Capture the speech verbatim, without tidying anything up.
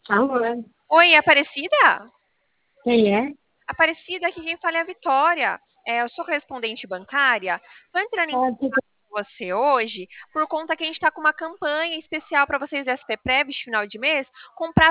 Alô, Oi, Aparecida? quem é? Aparecida, aqui quem fala é a Vitória. É, eu sou correspondente bancária. Estou entrando em Ah, tudo- contato com você hoje por conta que a gente está com uma campanha especial para vocês da S P Prev, final de mês, comprar